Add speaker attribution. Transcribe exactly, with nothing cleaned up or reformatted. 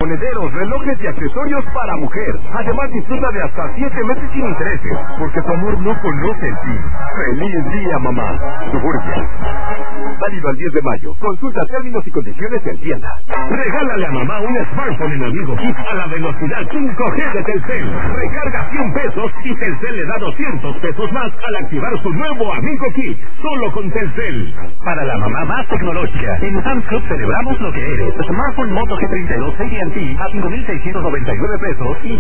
Speaker 1: monederos, relojes y accesorios para mujer. Además, disfruta de hasta siete meses sin intereses, porque tu amor no conoce el fin. ¡Feliz día, mamá! Suburbia. Válido al diez de mayo. Consulta términos y condiciones en tienda. Regálale a mamá un smartphone en Amigo Kit a la velocidad cinco G de Telcel. Recarga cien pesos y Telcel le da doscientos pesos más al activar su nuevo Amigo Kit. Solo con Telcel. Para la mamá más tecnológica, en Sam's Club celebramos lo que eres. Smartphone Moto G treinta y dos A T and T a cinco mil seiscientos noventa y nueve pesos y